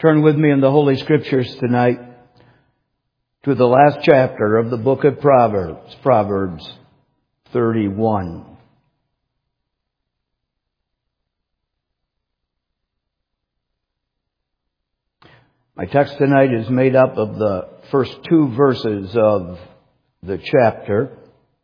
Turn with me in the Holy Scriptures tonight to the last chapter of the book of Proverbs, Proverbs 31. My text tonight is made up of the first two verses of the chapter.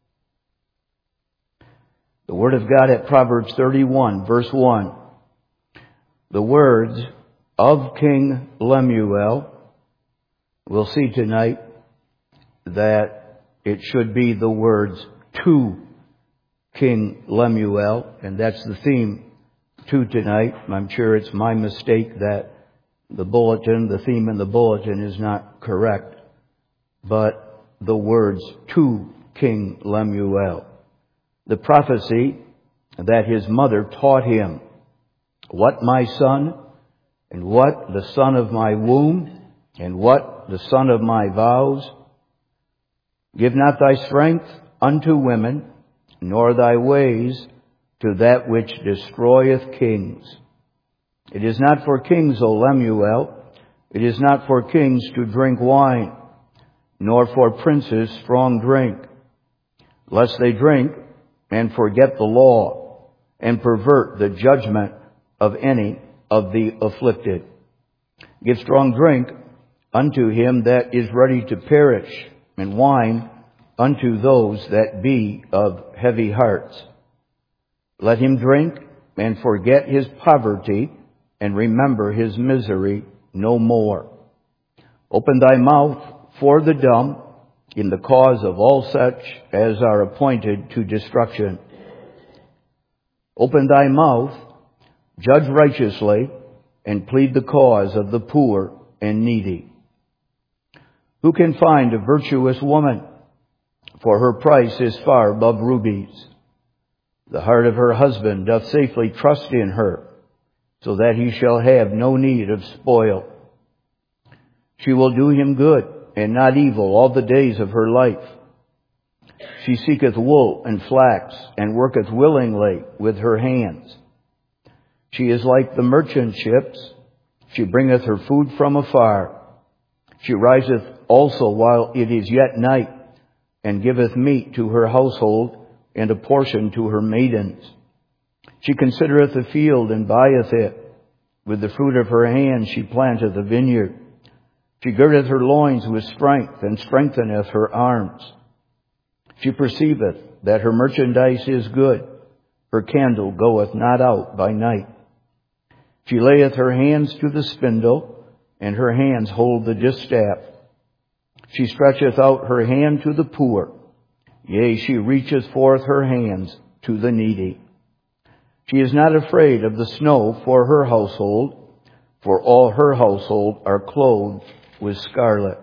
The Word of God at Proverbs 31, verse 1. The words of King Lemuel. We'll see tonight that it should be the words to King Lemuel, and that's the theme to tonight. I'm sure it's my mistake that the theme in the bulletin is not correct, but the words to King Lemuel. The prophecy that his mother taught him. What, my son, and what the son of my womb, and what the son of my vows? Give not thy strength unto women, nor thy ways to that which destroyeth kings. It is not for kings, O Lemuel, it is not for kings to drink wine, nor for princes strong drink, lest they drink and forget the law, and pervert the judgment of any of the afflicted. Give strong drink unto him that is ready to perish, and wine unto those that be of heavy hearts. Let him drink and forget his poverty, and remember his misery no more. Open thy mouth for the dumb, in the cause of all such as are appointed to destruction. Open thy mouth, judge righteously, and plead the cause of the poor and needy. Who can find a virtuous woman? For her price is far above rubies. The heart of her husband doth safely trust in her, so that he shall have no need of spoil. She will do him good and not evil all the days of her life. She seeketh wool and flax, and worketh willingly with her hands. She is like the merchant ships. She bringeth her food from afar. She riseth also while it is yet night, and giveth meat to her household, and a portion to her maidens. She considereth the field, and buyeth it. With the fruit of her hand she planteth a vineyard. She girdeth her loins with strength, and strengtheneth her arms. She perceiveth that her merchandise is good. Her candle goeth not out by night. She layeth her hands to the spindle, and her hands hold the distaff. She stretcheth out her hand to the poor. Yea, she reacheth forth her hands to the needy. She is not afraid of the snow for her household, for all her household are clothed with scarlet.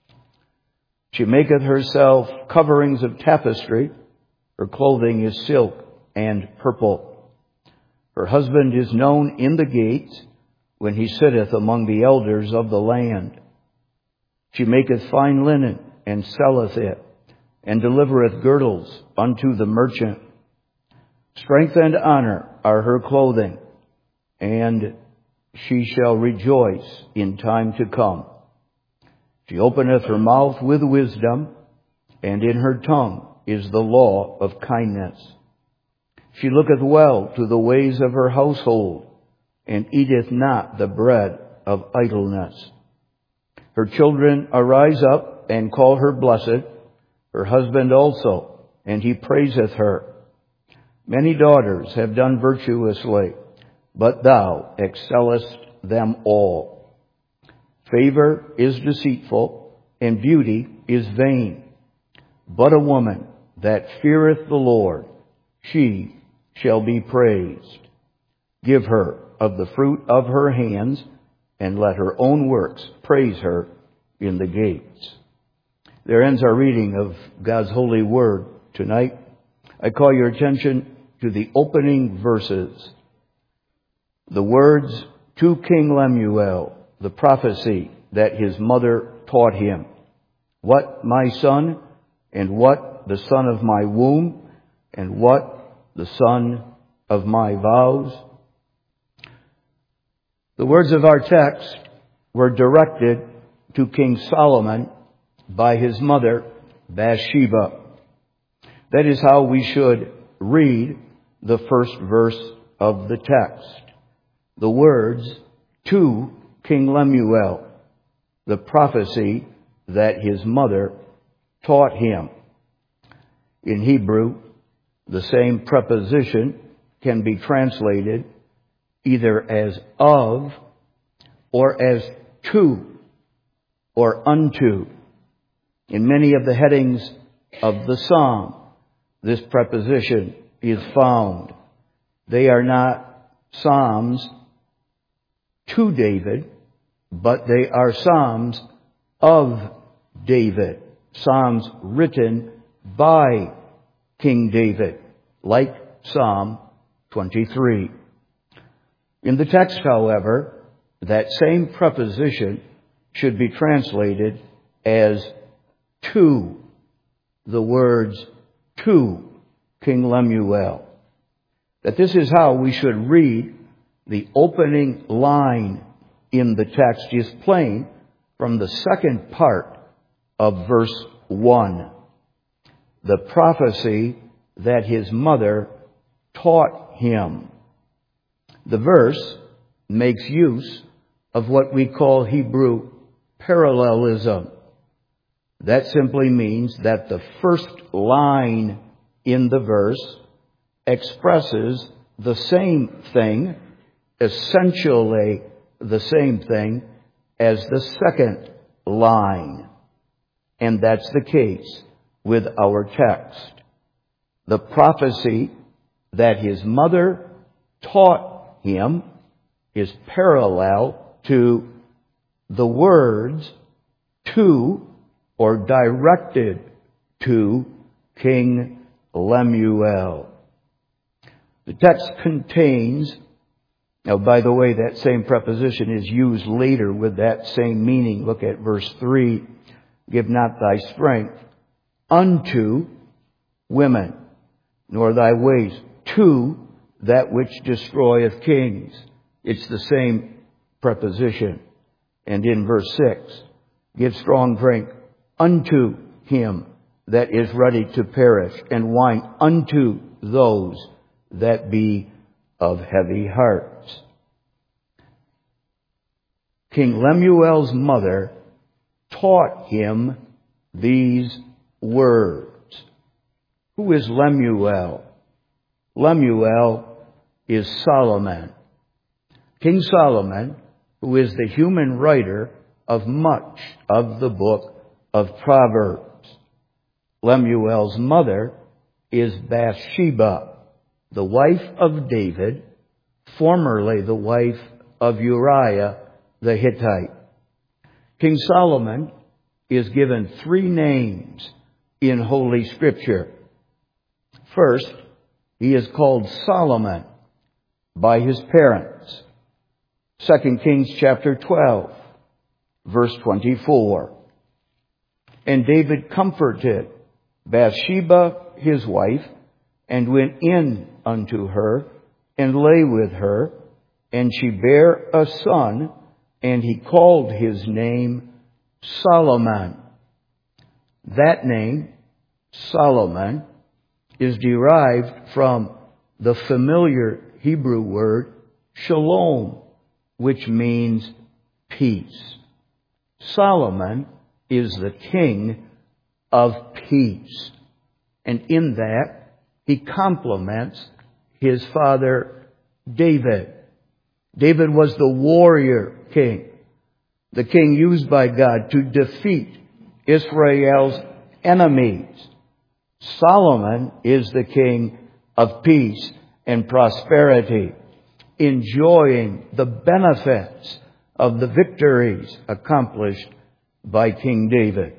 She maketh herself coverings of tapestry. Her clothing is silk and purple. Her husband is known in the gates, when he sitteth among the elders of the land. She maketh fine linen, and selleth it, and delivereth girdles unto the merchant. Strength and honor are her clothing, and she shall rejoice in time to come. She openeth her mouth with wisdom, and in her tongue is the law of kindness. She looketh well to the ways of her household, and eateth not the bread of idleness. Her children arise up and call her blessed, her husband also, and he praiseth her. Many daughters have done virtuously, but thou excellest them all. Favor is deceitful, and beauty is vain. But a woman that feareth the Lord, she shall be praised. Give her of the fruit of her hands, and let her own works praise her in the gates. There ends our reading of God's holy word tonight. I call your attention to the opening verses. The words to King Lemuel, the prophecy that his mother taught him. What, my son, and what the son of my womb, and what the son of my vows? The words of our text were directed to King Solomon by his mother, Bathsheba. That is how we should read the first verse of the text. The words, to King Lemuel, the prophecy that his mother taught him. In Hebrew, the same preposition can be translated either as of or as to or unto. In many of the headings of the psalm, this preposition is found. They are not psalms to David, but they are psalms of David. Psalms written by King David, like Psalm 23. In the text, however, that same preposition should be translated as to. The words to King Lemuel. That this is how we should read the opening line in the text is plain from the second part of verse 1. The prophecy that his mother taught him. The verse makes use of what we call Hebrew parallelism. That simply means that the first line in the verse expresses the same thing, essentially the same thing, as the second line. And that's the case with our text. The prophecy that his mother taught him is parallel to the words to or directed to King Lemuel. The text contains, now by the way, that same preposition is used later with that same meaning. Look at verse 3. Give not thy strength unto women, nor thy ways to that which destroyeth kings. It's the same preposition. And in verse 6, give strong drink unto him that is ready to perish, and wine unto those that be of heavy hearts. King Lemuel's mother taught him these words. Who is Lemuel? Lemuel is Solomon. King Solomon, who is the human writer of much of the book of Proverbs. Lemuel's mother is Bathsheba, the wife of David, formerly the wife of Uriah the Hittite. King Solomon is given 3 names in Holy Scripture. First, he is called Solomon by his parents. 2 Kings chapter 12, verse 24. And David comforted Bathsheba, his wife, and went in unto her, and lay with her, and she bare a son, and he called his name Solomon. That name, Solomon, is derived from the familiar Hebrew word shalom, which means peace. Solomon is the king of peace. And in that, he complements his father David. David was the warrior king, the king used by God to defeat Israel's enemies. Solomon is the king of peace and prosperity, enjoying the benefits of the victories accomplished by King David.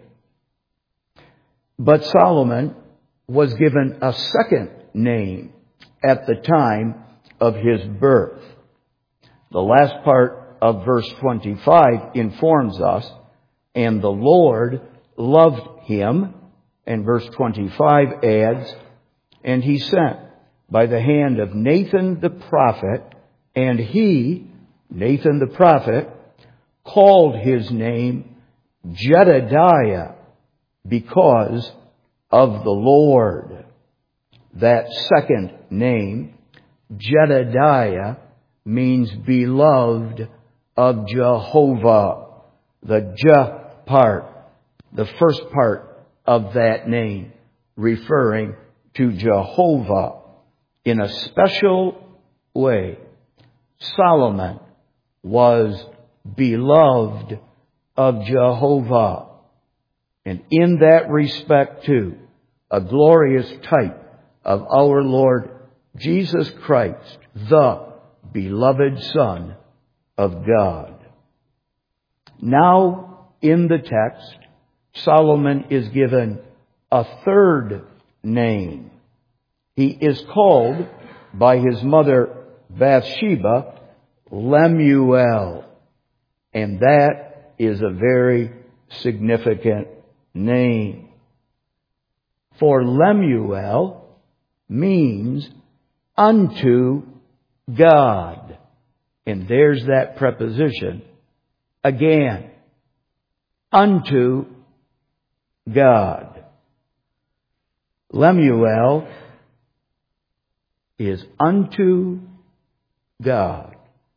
But Solomon was given a second name at the time of his birth. The last part of verse 25 informs us, and the Lord loved him. And verse 25 adds, and he sent by the hand of Nathan the prophet, and he, Nathan the prophet, called his name Jedediah because of the Lord. That second name, Jedediah, means beloved of Jehovah. The Je part, the first part of that name, referring to Jehovah. In a special way, Solomon was beloved of Jehovah. And in that respect too, a glorious type of our Lord Jesus Christ, the beloved Son of God. Now, in the text, Solomon is given a third name. He is called by his mother Bathsheba Lemuel. And that is a very significant name. For Lemuel means unto God. And there's that preposition again. Unto God. Lemuel is unto God.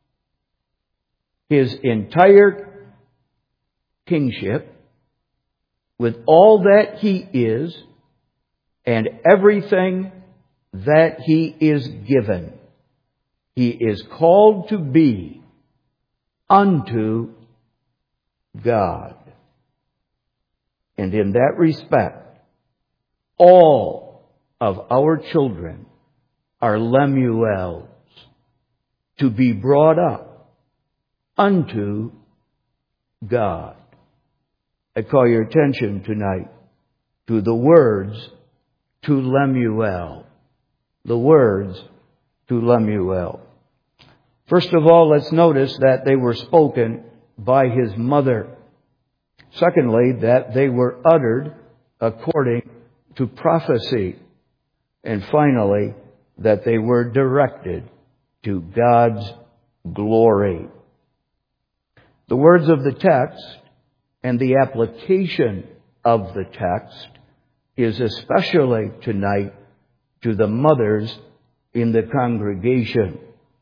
His entire kingship, with all that he is and everything that he is given, he is called to be unto God. And in that respect, all of our children are Lemuels, to be brought up unto God. I call your attention tonight to the words to Lemuel. The words to Lemuel. First of all, let's notice that they were spoken by his mother. Secondly, that they were uttered according to prophecy. And finally, that they were directed to God's glory. The words of the text and the application of the text is especially tonight to the mothers in the congregation.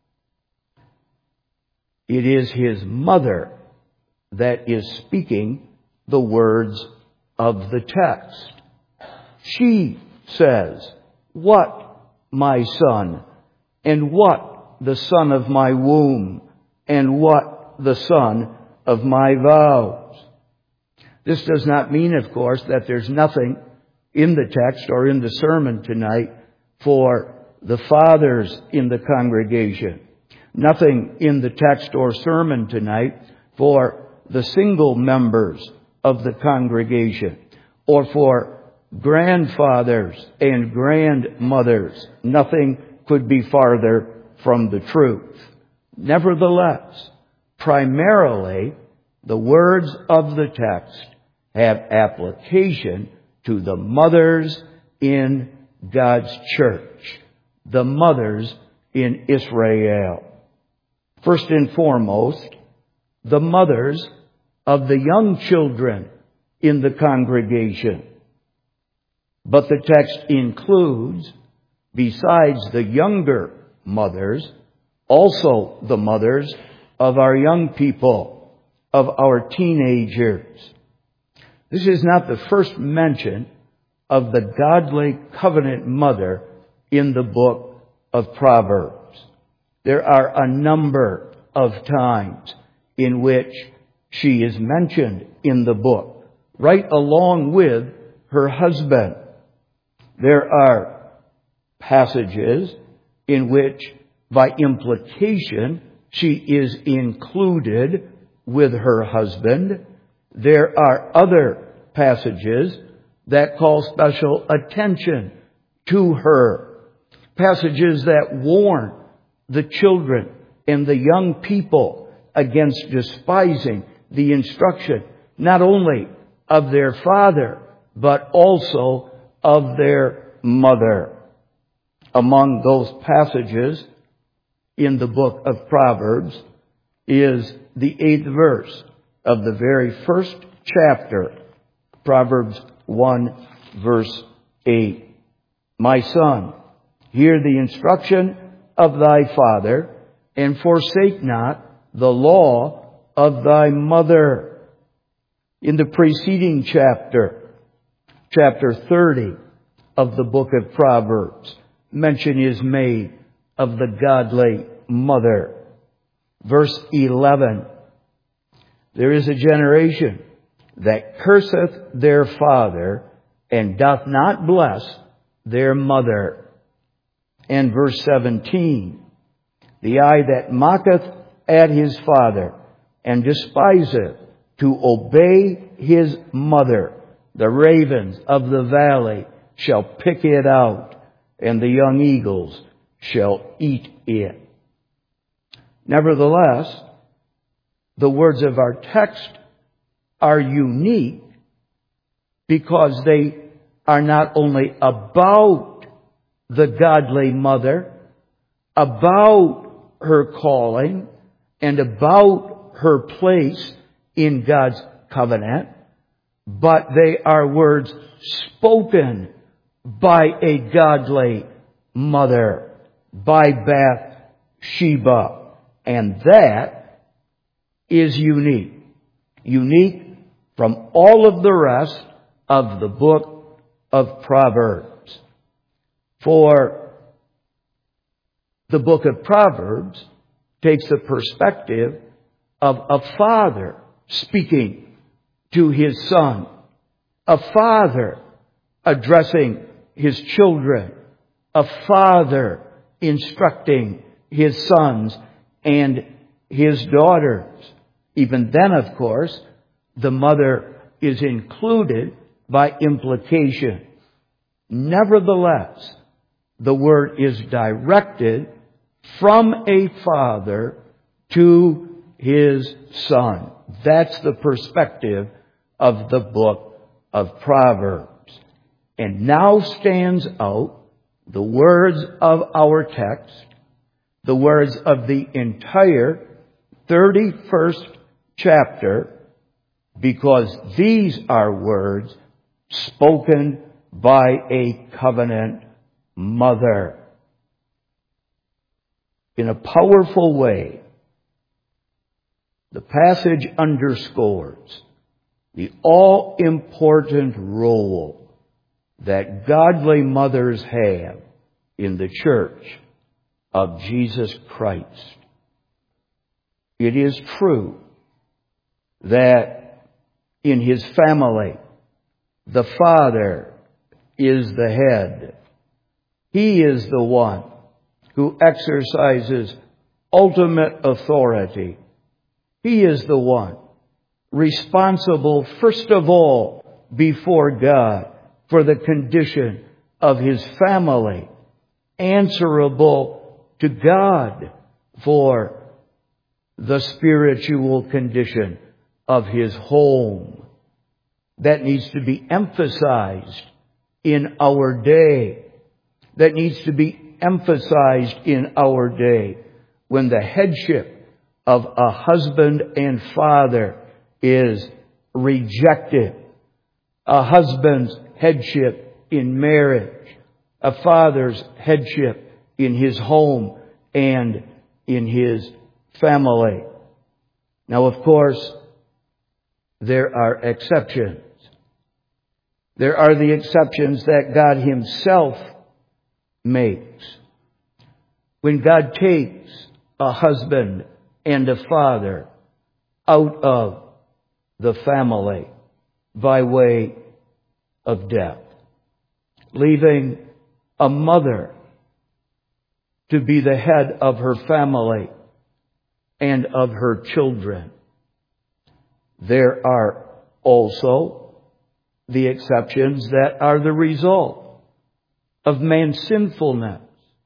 It is his mother that is speaking the words of the text. She says, "What, my son, and what the son of my womb, and what the son of my vows." This does not mean, of course, that there's nothing in the text or in the sermon tonight for the fathers in the congregation. Nothing in the text or sermon tonight for the single members of the congregation, or for grandfathers and grandmothers. Nothing could be farther from the truth. Nevertheless, primarily, the words of the text have application to the mothers in God's church, the mothers in Israel. First and foremost, the mothers of the young children in the congregation. But the text includes, besides the younger mothers, also the mothers of our young people, of our teenagers. This is not the first mention of the godly covenant mother in the book of Proverbs. There are a number of times in which she is mentioned in the book, right along with her husband. There are passages in which, by implication, she is included with her husband. There are other passages that call special attention to her. Passages that warn the children and the young people against despising the instruction, not only of their father, but also of their mother. Among those passages in the book of Proverbs is the 8th verse of the very first chapter, Proverbs 1, verse 8. My son, hear the instruction of thy father, and forsake not the law of thy mother. In the preceding chapter, chapter 30 of the book of Proverbs, mention is made of the godly mother. Verse 11, there is a generation that curseth their father, and doth not bless their mother. And verse 17, the eye that mocketh at his father, and despiseth to obey his mother, the ravens of the valley shall pick it out, and the young eagles shall eat it. Nevertheless, the words of our text are unique because they are not only about the godly mother, about her calling, and about her place in God's covenant, but they are words spoken by a godly mother, by Bathsheba. And that is unique. Unique from all of the rest of the book of Proverbs. For the book of Proverbs takes the perspective of a father speaking to his son, a father addressing his children, a father instructing his sons and his daughters. Even then, of course, the mother is included by implication. Nevertheless, the word is directed from a father to his son. That's the perspective of the book of Proverbs. And now stands out the words of our text, the words of the entire 31st chapter, because these are words spoken by a covenant mother. In a powerful way, the passage underscores the all-important role that godly mothers have in the church of Jesus Christ. It is true that in his family, the father is the head. He is the one who exercises ultimate authority. He is the one responsible, first of all, before God for the condition of his family, answerable to God for the spiritual condition of his home. That needs to be emphasized in our day. That needs to be emphasized in our day when the headship of a husband and father is rejected. A husband's headship in marriage, a father's headship in his home and in his family. Now, of course, there are exceptions. There are the exceptions that God himself makes. When God takes a husband and a father out of the family by way of death, leaving a mother to be the head of her family and of her children. There are also the exceptions that are the result of man's sinfulness.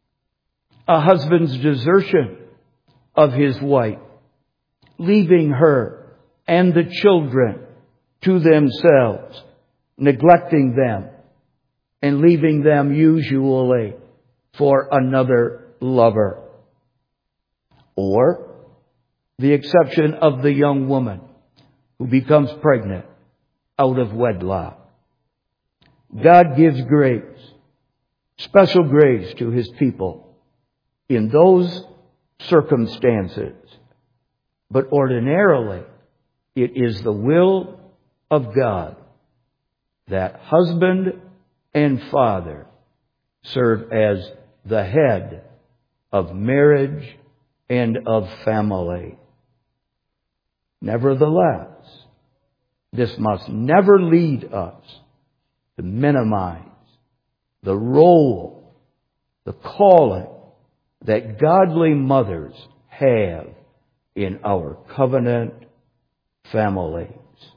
A husband's desertion of his wife, leaving her and the children to themselves, neglecting them and leaving them usually for another lover. Or the exception of the young woman who becomes pregnant out of wedlock. God gives grace, special grace to His people in those circumstances. But ordinarily, it is the will of God that husband and father serve as the head of marriage and of family. Nevertheless, this must never lead us to minimize the role, the calling that godly mothers have in our covenant families.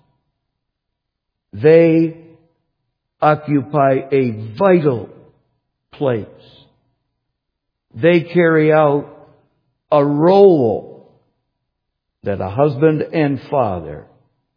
They occupy a vital place. They carry out a role that a husband and father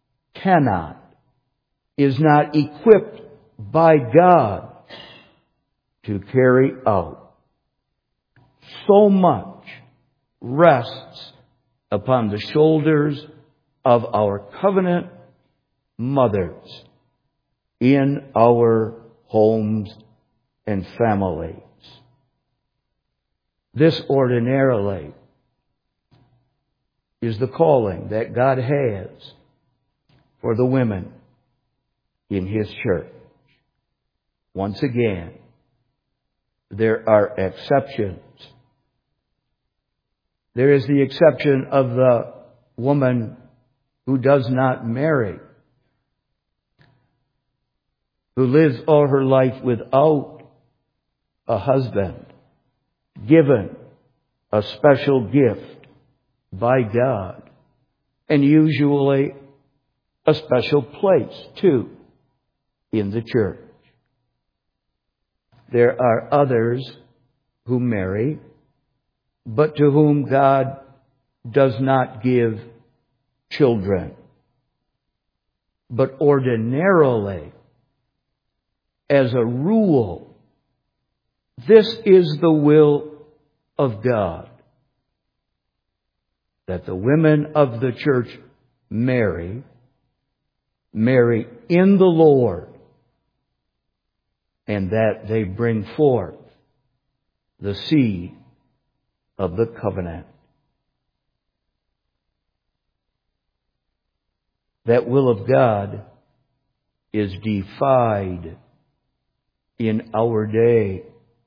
is not equipped by God to carry out. So much rests upon the shoulders of our covenant mothers in our homes and families. This ordinarily is the calling that God has for the women in His church. Once again, there are exceptions. There is the exception of the woman who does not marry, who lives all her life without a husband, given a special gift by God, and usually a special place, too, in the church. There are others who marry, but to whom God does not give children. But ordinarily, as a rule, this is the will of God, that the women of the church marry in the Lord, and that they bring forth the seed of the covenant. That will of God is defied in our day.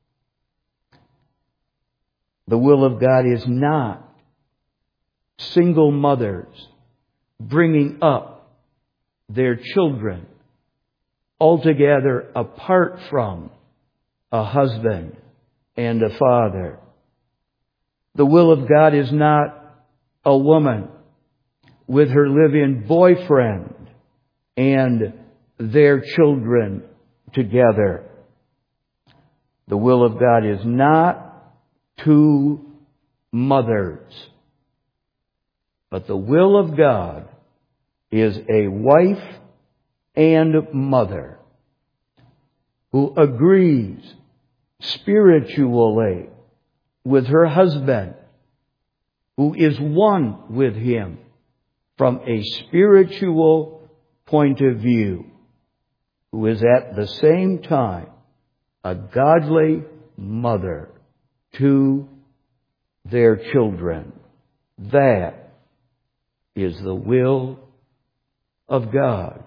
The will of God is not single mothers bringing up their children altogether apart from a husband and a father. The will of God is not a woman with her live-in boyfriend and their children together. The will of God is not two mothers. But the will of God is a wife and mother who agrees spiritually with her husband, who is one with him from a spiritual point of view, who is at the same time a godly mother to their children. That is the will of God.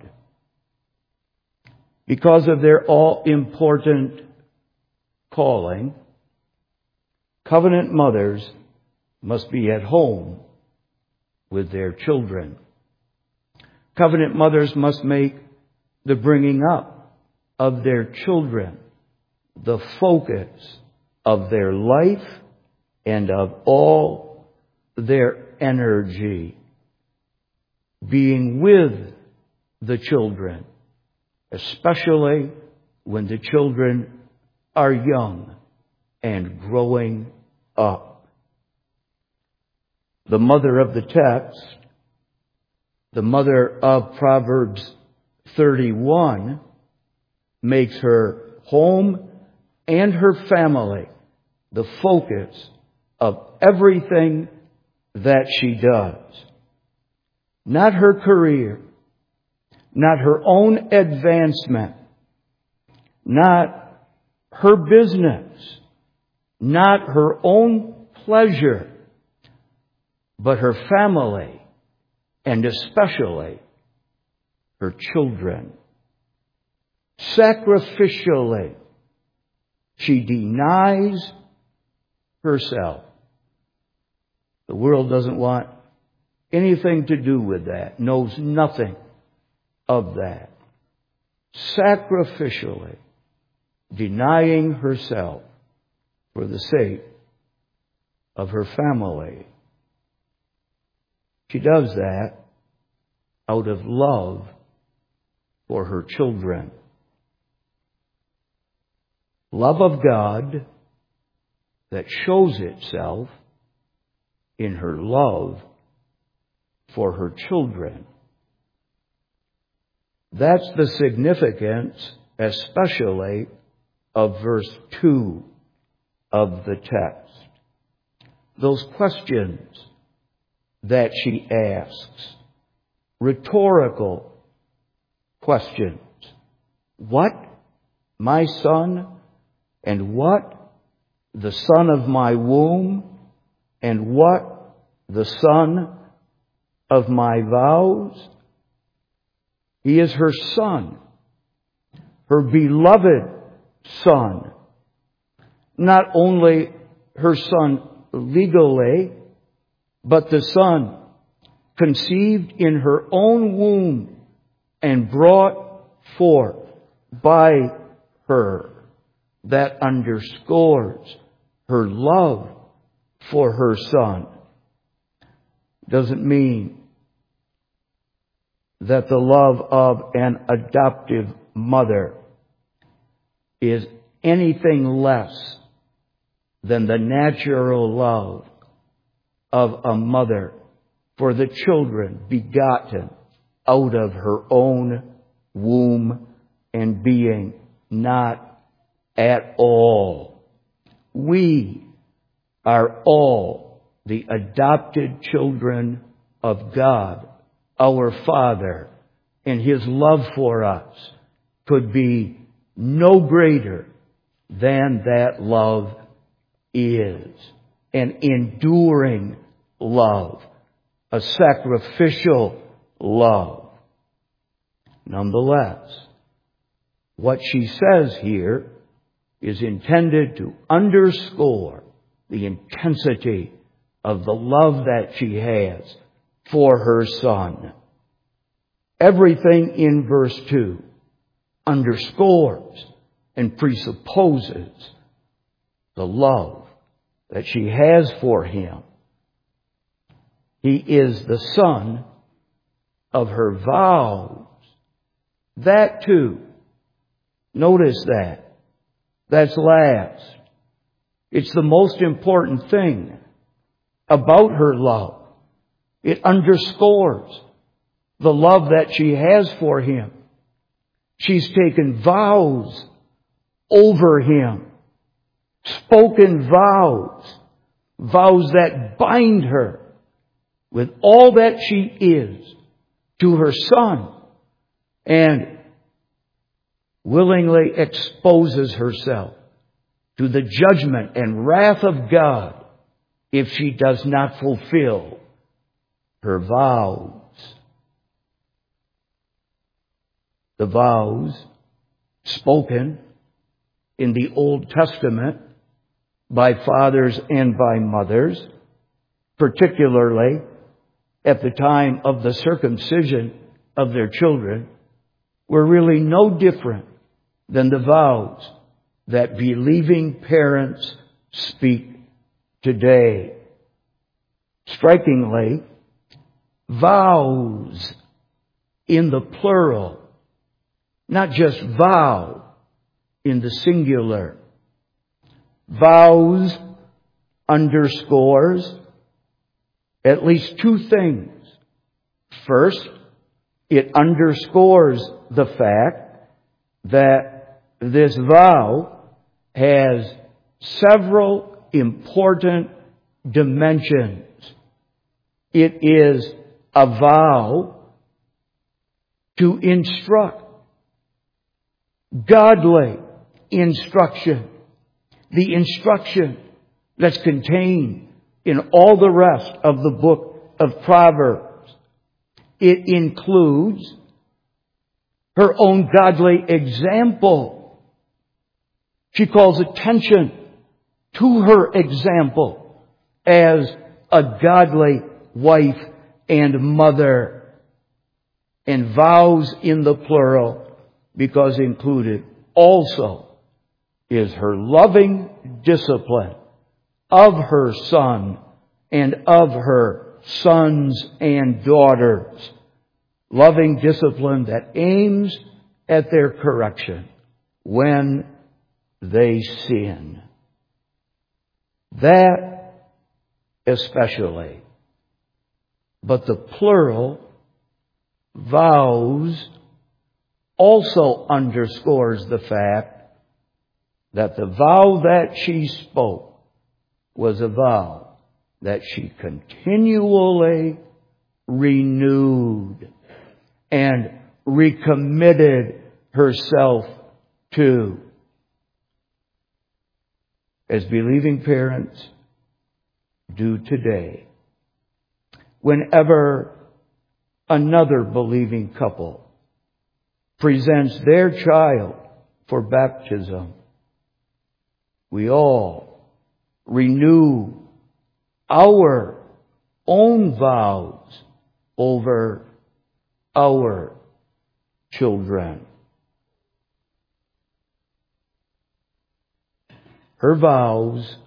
Because of their all-important calling, covenant mothers must be at home with their children. Covenant mothers must make the bringing up of their children the focus of their life and of all their energy. Being with the children, especially when the children are young and growing up. The mother of the text, the mother of Proverbs 31, makes her home and her family the focus of everything that she does. not her career, not her own advancement, not her business, not her own pleasure, but her family, and especially her children. Sacrificially, she denies herself. The world doesn't want anything to do with that, knows nothing of that. Sacrificially denying herself for the sake of her family. She does that out of love for her children. Love of God that shows itself in her love for her children. That's the significance, especially of verse 2 of the text. Those questions that she asks, rhetorical questions. What, my son? And what, the son of my womb? And what, the son of my vows? He is her son, her beloved son. Not only her son legally, but the son conceived in her own womb and brought forth by her. That underscores her love for her son. Doesn't mean that the love of an adoptive mother is anything less than the natural love of a mother for the children begotten out of her own womb and being. Not at all. We are all the adopted children of God, our Father, and His love for us could be no greater than that love is. An enduring love, a sacrificial love. Nonetheless, what she says here is intended to underscore the intensity of the love that she has for her son. Everything in verse 2 underscores and presupposes the love that she has for him. He is the son of her vows. That too. Notice that. That's last. It's the most important thing about her love. It underscores the love that she has for him. She's taken vows over him. Spoken vows. Vows that bind her with all that she is to her son. And willingly exposes herself to the judgment and wrath of God if she does not fulfill her vows. The vows spoken in the Old Testament by fathers and by mothers, particularly at the time of the circumcision of their children, were really no different than the vows that believing parents speak today. Strikingly, vows in the plural, not just vow in the singular. Vows underscores at least two things. First, it underscores the fact that this vow has several important dimensions. It is a vow to instruct. Godly instruction. The instruction that's contained in all the rest of the book of Proverbs. It includes her own godly example. She calls attention to her example as a godly wife and mother. And vows in the plural, because included also is her loving discipline of her son and of her sons and daughters. Loving discipline that aims at their correction when they sin. That especially. But the plural, vows, also underscores the fact that the vow that she spoke was a vow that she continually renewed and recommitted herself to. As believing parents do today, whenever another believing couple presents their child for baptism, we all renew our own vows over our children. Her vows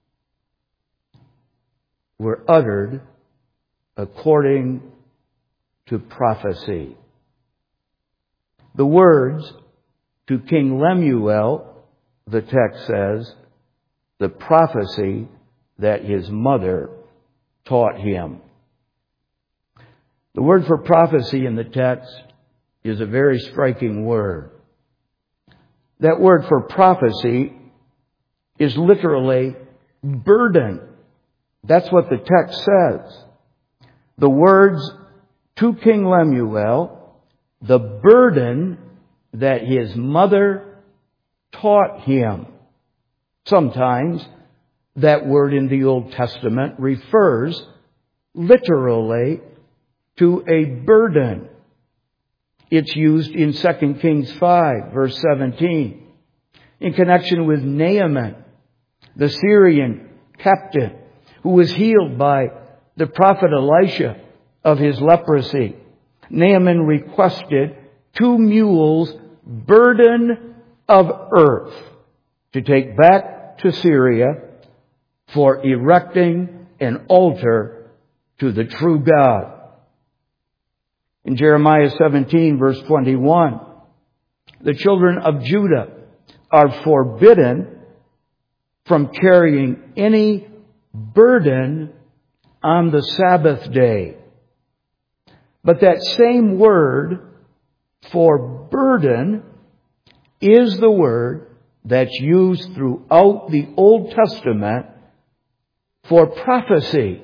were uttered according to prophecy. The words to King Lemuel, the text says, the prophecy that his mother taught him. The word for prophecy in the text is a very striking word. That word for prophecy is literally burden. That's what the text says. The words to King Lemuel, the burden that his mother taught him. Sometimes that word in the Old Testament refers literally to a burden. It's used in 2 Kings 5, verse 17, in connection with Naaman, the Syrian captain, who was healed by the prophet Elisha of his leprosy. Naaman requested 2 mules burden of earth to take back to Syria for erecting an altar to the true God. In Jeremiah 17, verse 21, the children of Judah are forbidden from carrying any burden on the Sabbath day. But that same word for burden is the word that's used throughout the Old Testament for prophecy.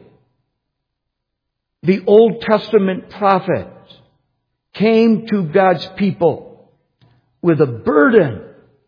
The Old Testament prophets came to God's people with a burden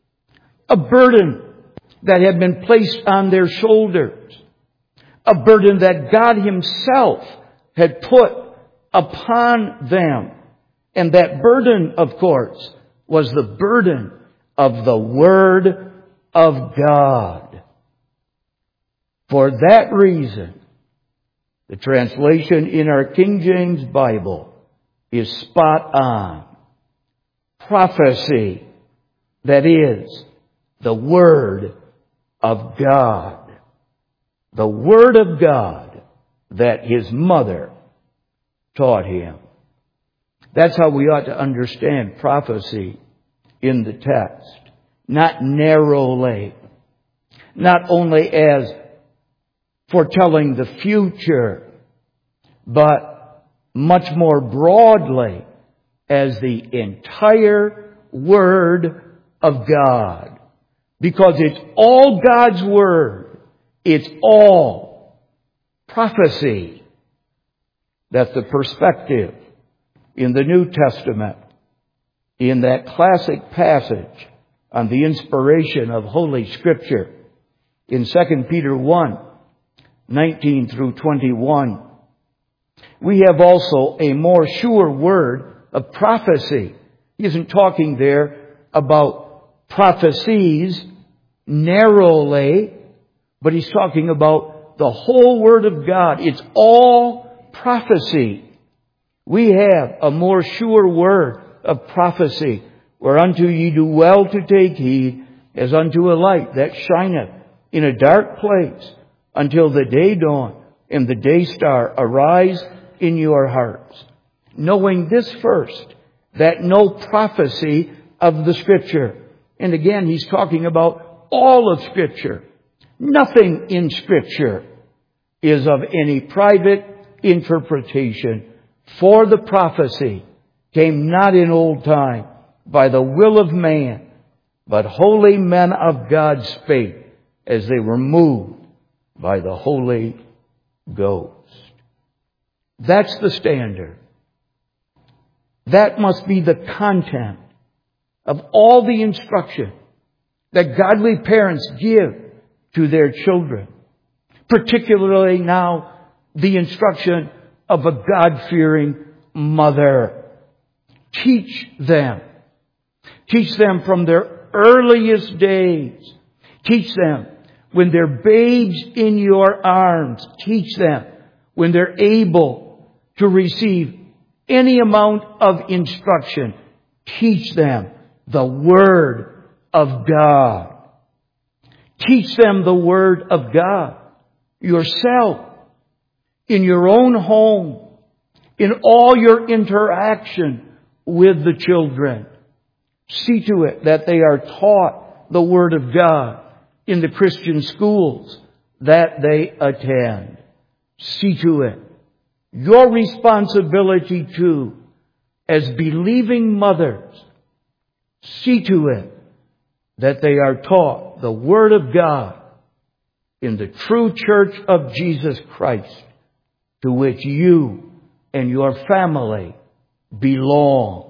that had been placed on their shoulders, a burden that God Himself had put upon them. And that burden, of course, was the burden of the Word of God. For that reason, the translation in our King James Bible is spot on. Prophecy, that is, the Word of God. The Word of God that his mother taught him. That's how we ought to understand prophecy in the text. Not narrowly. Not only as foretelling the future, but much more broadly as the entire Word of God. Because it's all God's Word. It's all prophecy. that the perspective in the New Testament, in that classic passage on the inspiration of Holy Scripture, in 2 Peter 1, 19 through 21, we have also a more sure word of prophecy. He isn't talking there about prophecies narrowly, but he's talking about the whole Word of God. It's all prophecy. We have a more sure word of prophecy, whereunto ye do well to take heed, as unto a light that shineth in a dark place, until the day dawn and the day star arise in your hearts. Knowing this first, that no prophecy of the Scripture, and again he's talking about all of Scripture, nothing in Scripture is of any private interpretation. For the prophecy came not in old time by the will of man, but holy men of God spake, as they were moved by the Holy Ghost. That's the standard. That must be the content of all the instruction that godly parents give to their children. Particularly now, the instruction of a God-fearing mother. Teach them. Teach them from their earliest days. Teach them when they're babes in your arms. Teach them when they're able to receive any amount of instruction. Teach them the Word of God. Teach them the Word of God yourself, in your own home, in all your interaction with the children. See to it that they are taught the Word of God in the Christian schools that they attend. See to it. Your responsibility too, as believing mothers, see to it that they are taught the Word of God in the true church of Jesus Christ, to which you and your family belong.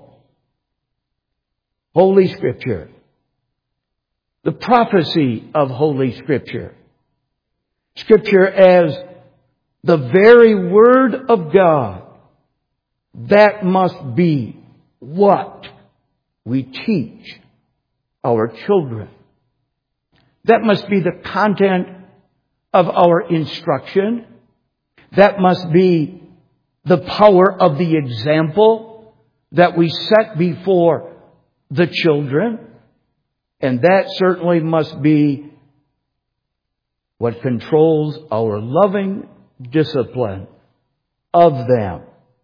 Holy Scripture. The prophecy of Holy Scripture. Scripture as the very Word of God. That must be what we teach our children. That must be the content of our instruction. That must be the power of the example that we set before the children. And that certainly must be what controls our loving discipline of them.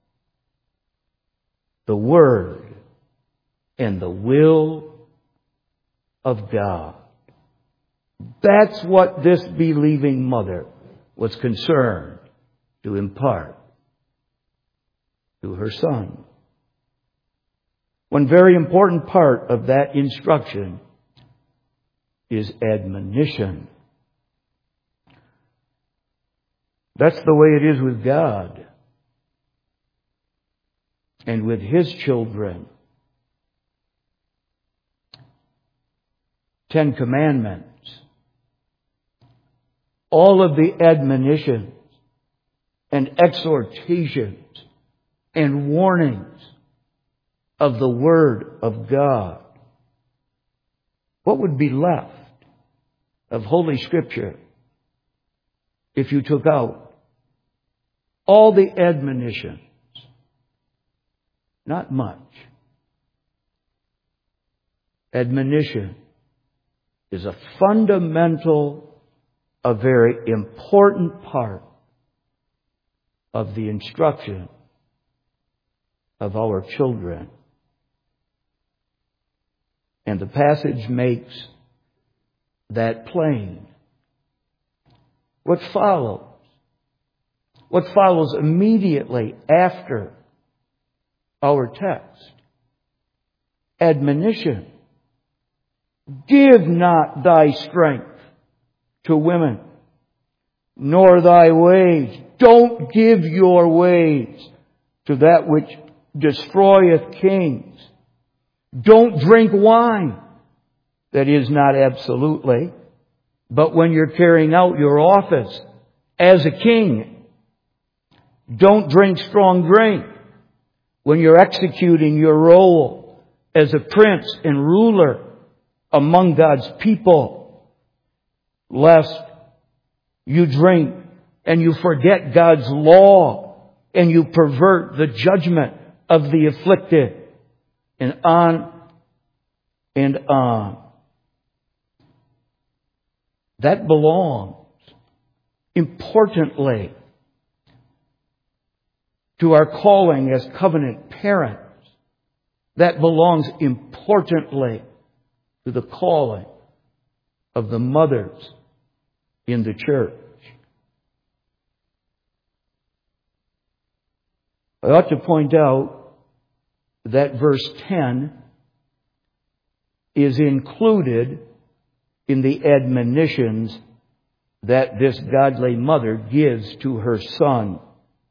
The Word and the will of God. That's what this believing mother was concerned to impart to her son. One very important part of that instruction is admonition. That's the way it is with God and with His children. 10 Commandments. All of the admonitions and exhortations and warnings of the Word of God. What would be left of Holy Scripture if you took out all the admonitions? Not much. Admonition is a fundamental, a very important part of the instruction of our children. And the passage makes that plain. What follows immediately after our text? Admonition. Give not thy strength to women, nor thy wage Don't give your ways to that which destroyeth kings. Don't drink wine. That is, not absolutely, but when you're carrying out your office as a king. Don't drink strong drink when you're executing your role as a prince and ruler among God's people, lest you drink and you forget God's law and you pervert the judgment of the afflicted, and on and on. That belongs, importantly, to our calling as covenant parents. That belongs, importantly, to the calling of the mothers in the church. I ought to point out that verse 10 is included in the admonitions that this godly mother gives to her son.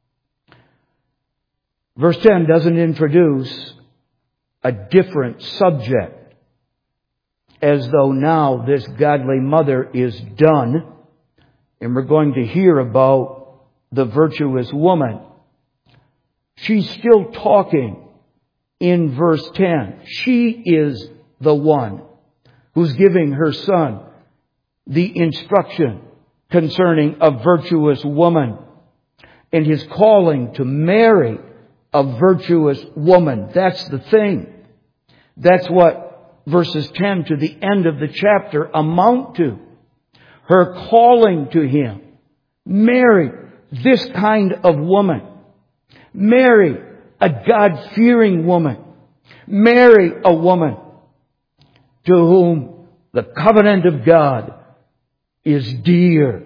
Verse 10 doesn't introduce a different subject, as though now this godly mother is done, and we're going to hear about the virtuous woman. She's still talking in verse 10. She is the one who's giving her son the instruction concerning a virtuous woman, and his calling to marry a virtuous woman. That's the thing. That's what verses 10 to the end of the chapter amount to. Her calling to him. Marry this kind of woman. Marry a God-fearing woman. Marry a woman to whom the covenant of God is dear.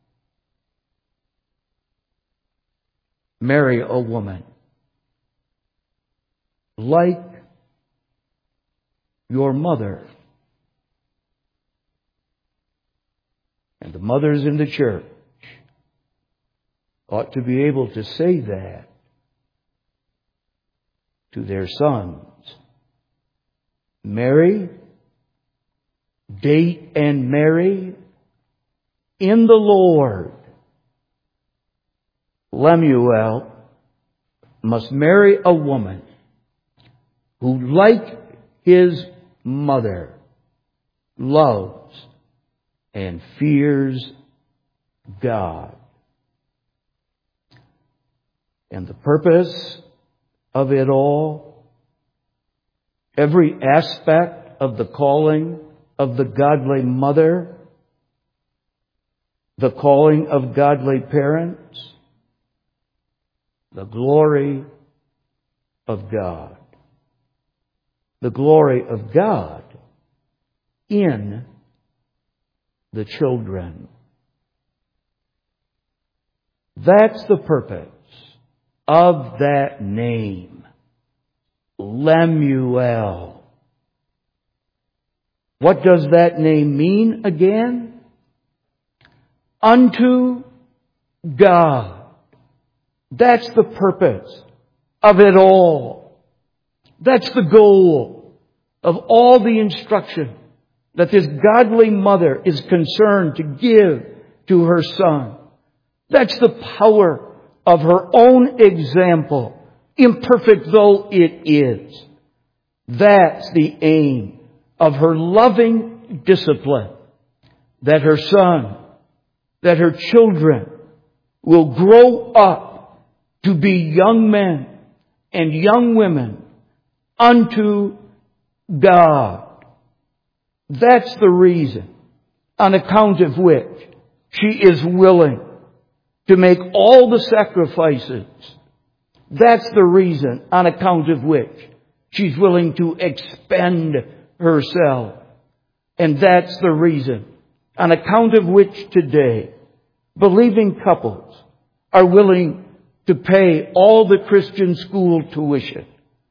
Marry a woman like your mother. And the mothers in the church ought to be able to say that to their sons. Marry, date and marry in the Lord. Lemuel must marry a woman who, like his mother, loves and fears God. And the purpose of it all, every aspect of the calling of the godly mother, the calling of godly parents, the glory of God. The glory of God in the children. That's the purpose of that name, Lemuel. What does that name mean again? Unto God. That's the purpose of it all. That's the goal of all the instruction that this godly mother is concerned to give to her son. That's the power of her own example, imperfect though it is. That's the aim of her loving discipline, that her son, that her children will grow up to be young men and young women unto God. That's the reason on account of which she is willing to make all the sacrifices. That's the reason on account of which she's willing to expend herself. And that's the reason on account of which today believing couples are willing to pay all the Christian school tuition,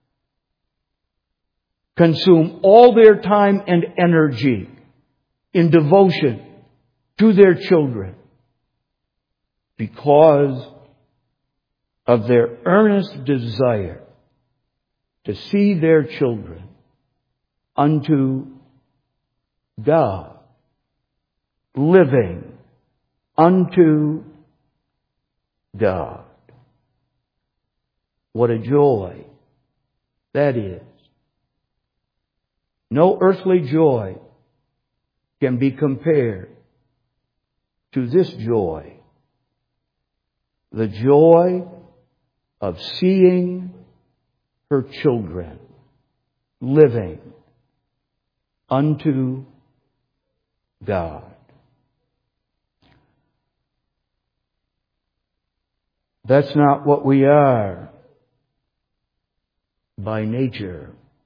consume all their time and energy in devotion to their children, because of their earnest desire to see their children unto God, living unto God. What a joy that is. No earthly joy can be compared to this joy. The joy of seeing her children living unto God. That's not what we are by nature.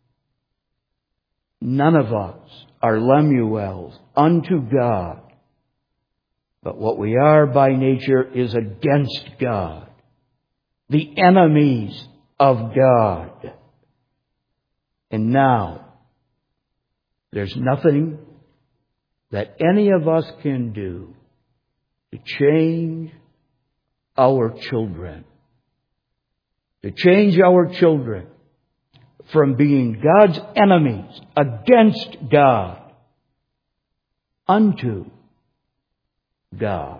None of us are Lemuels unto God. But what we are by nature is against God, the enemies of God. And now, there's nothing that any of us can do to change our children. To change our children from being God's enemies against God unto God.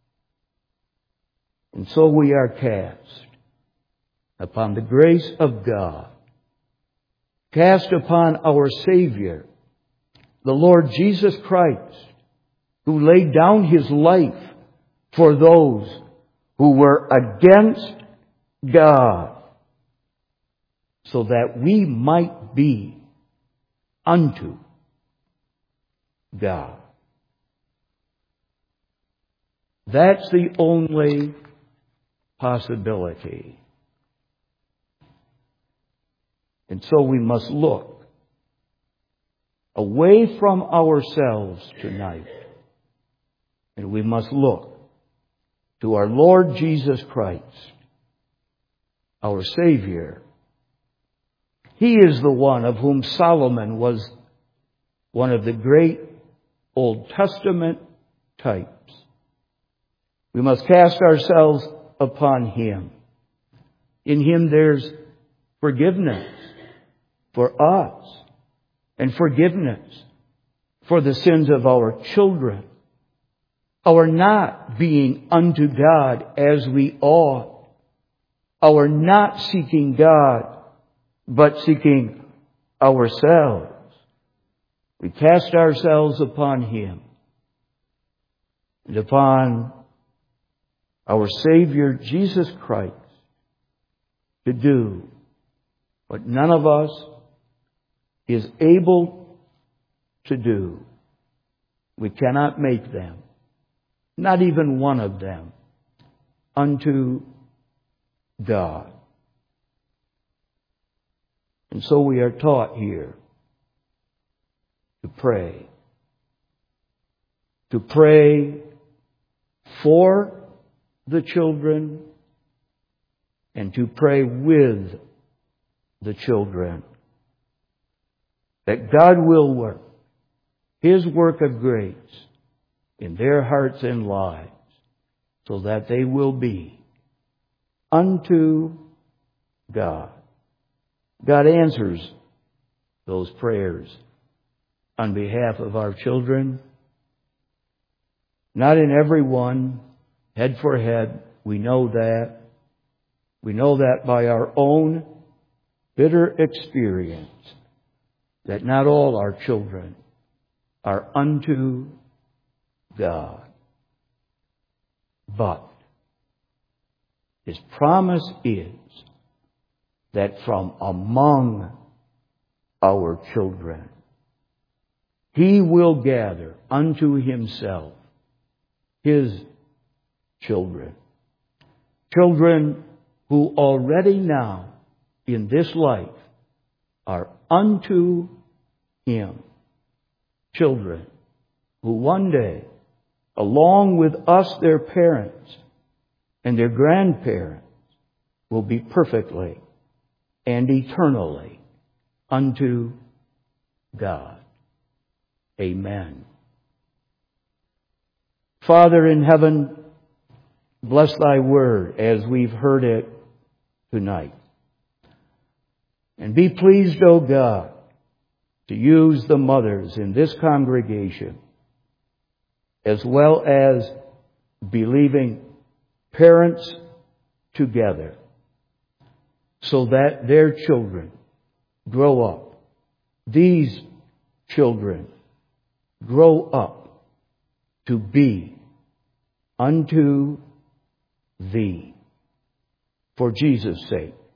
And so we are cast upon the grace of God, cast upon our Savior, the Lord Jesus Christ, who laid down His life for those who were against God, so that we might be unto God. That's the only possibility. And so we must look away from ourselves tonight. And we must look to our Lord Jesus Christ, our Savior. He is the one of whom Solomon was one of the great Old Testament types. We must cast ourselves upon Him. In Him there's forgiveness for us and forgiveness for the sins of our children, our not being unto God as we ought, our not seeking God but seeking ourselves. We cast ourselves upon Him and upon our Savior Jesus Christ to do what none of us is able to do. We cannot make them, not even one of them, unto God. And so we are taught here to pray. To pray for the children and to pray with the children, that God will work His work of grace in their hearts and lives so that they will be unto God. God answers those prayers on behalf of our children. Not in every one, head for head. We know that. We know that by our own bitter experience, that not all our children are unto God. But His promise is that from among our children He will gather unto Himself His children. Children who already now in this life are unto Him. Children who one day, along with us, their parents and their grandparents, will be perfectly and eternally unto God. Amen. Father in heaven, bless Thy word as we've heard it tonight. And be pleased, O God, to use the mothers in this congregation as well as believing parents together so that their children grow up. These children grow up to be unto Thee. For Jesus' sake.